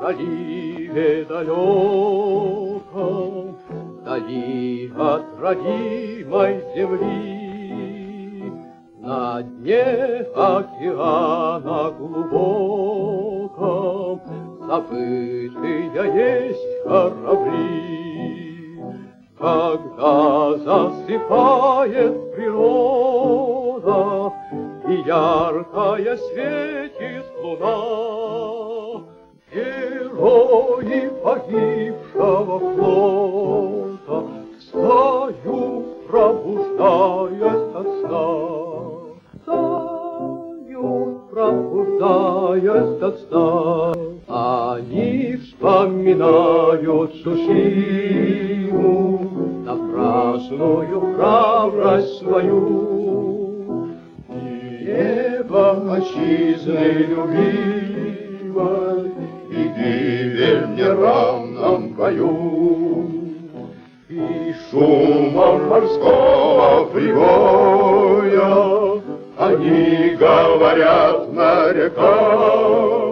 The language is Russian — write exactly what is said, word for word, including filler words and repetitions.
заливе далеком, вдали от родимой земли, на дне океана глубоком забытые есть корабли. Когда засыпает природа и яркая светит луна, герои погибшего флота встают, пробуждаясь от сна. Встают, пробуждаясь от сна. Они вспоминают Цусиму, напрасную храбрость свою. И небо отчизны любимой, и гибель в неравном бою, и шумом морского прибоя они говорят морякам: